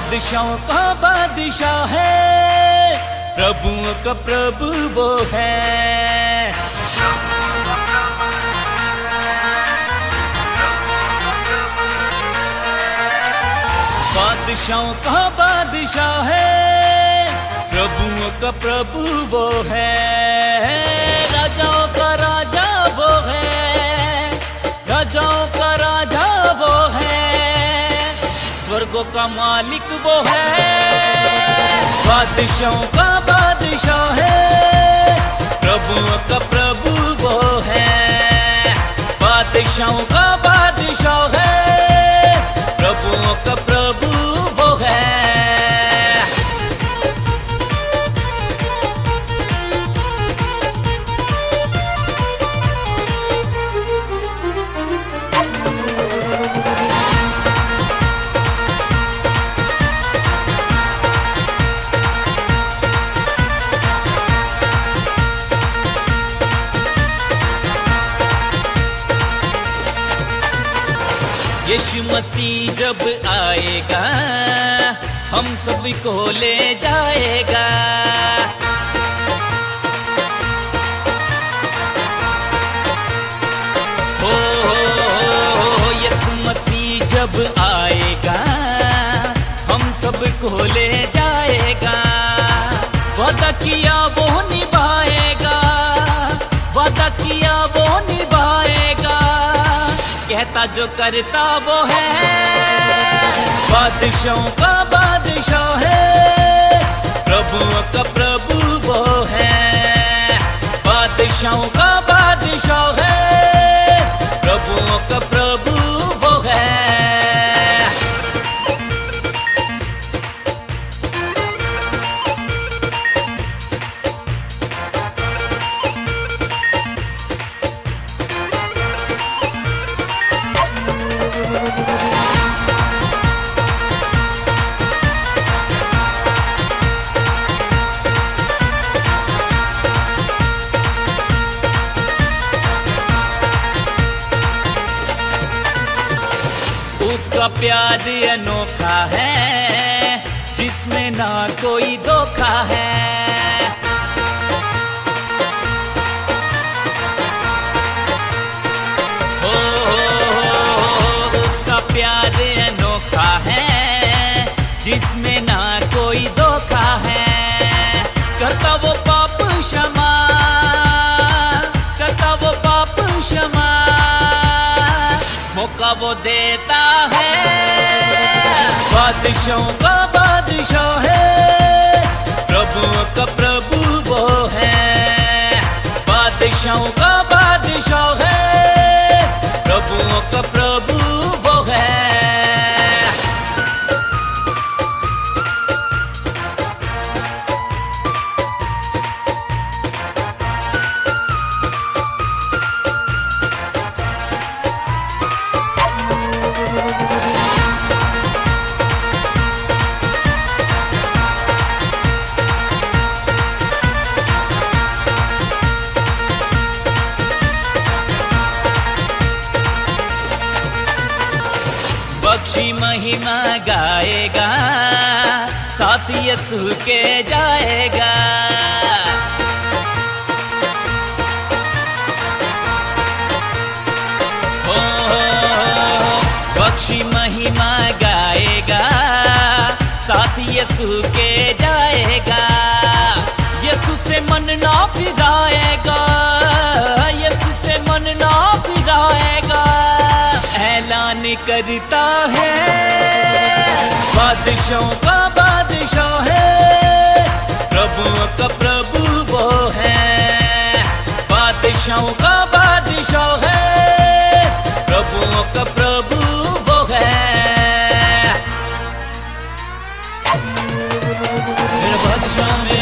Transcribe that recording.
बादशाहों का बादशाह है, प्रभुओं का प्रभु वो है। बादशाहों का बादशाह है, प्रभुओं का प्रभु वो है। राजाओं का राजा वो है, राजाओं का राजा वो है, स्वर्गों का मालिक वो है। बादशाहों का बादशाह है, प्रभुओं का प्रभु वो है। बादशाहों का बादशाह है, प्रभुओं का प्रभु वो है। यीशु मसीह जब आएगा, हम सभी को ले जाएगा। हो यीशु मसीह जब आएगा, हम सब को ले जाएगा। वादा किया वो निभाएगा, वादा किया वो निभाएगा, कहता जो करता वो है। बादशाहों का बादशाह है, प्रभुओं का प्रभु वो है। बादशाहों का बादशाह है, प्रभुओं का प्रभु वो है। उसका प्यार अनोखा है, जिसमें ना कोई धोखा है। हो उसका प्यार अनोखा है, जिसमें ना कोई धोखा है। करता वो पाप क्षमा, करता वो पाप क्षमा, मौका वो देता है। बादशाहों का बादशाह है, प्रभुओं का प्रभु वो है। बादशाहों का बादशाह है, प्रभुओं का प्रभु वो है। बख्शी महिमा गाएगा, साथ यीशु के जाएगा। हो बख्शी महिमा गाएगा, साथ यीशु के जाएगा। यीशु से मन ना फिराएगा, यीशु से मन ना फिराएगा, ऐलान करता है। बादशाहों का बादशाह है, प्रभुओं का प्रभु वो है। बादशाहों का बादशाह है, प्रभुओं का प्रभु वो है। मेरा बादशाह